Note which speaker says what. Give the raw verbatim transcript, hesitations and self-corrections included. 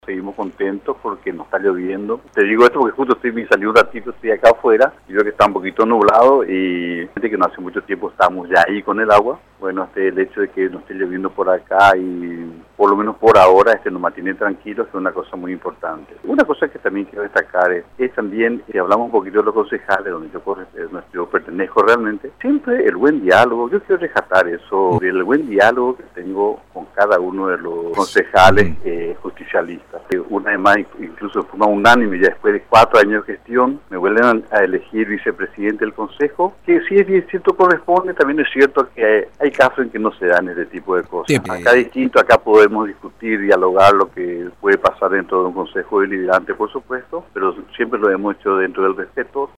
Speaker 1: Seguimos contentos porque no está lloviendo. Te digo esto porque justo estoy, me salí un ratito, estoy acá afuera y veo que está un poquito nublado y que no hace mucho tiempo estamos ya ahí con el agua. Bueno, este, el hecho de que no esté lloviendo por acá y por lo menos por ahora este, nos mantiene tranquilos es una cosa muy importante. Una cosa que también quiero destacar es, es también, si hablamos un poquito de los concejales, donde yo, yo pertenezco realmente, siempre el buen diálogo. Yo quiero rescatar eso, el buen diálogo que tengo con cada uno de los concejales eh, justicialistas. Una vez más, incluso de forma unánime, ya después de cuatro años de gestión, me vuelven a elegir vicepresidente del Consejo, que si es cierto corresponde, también es cierto que hay, hay casos en que no se dan ese tipo de cosas. Acá es distinto, acá podemos discutir, dialogar lo que puede pasar dentro de un Consejo deliberante, por supuesto, pero siempre lo hemos hecho dentro del respeto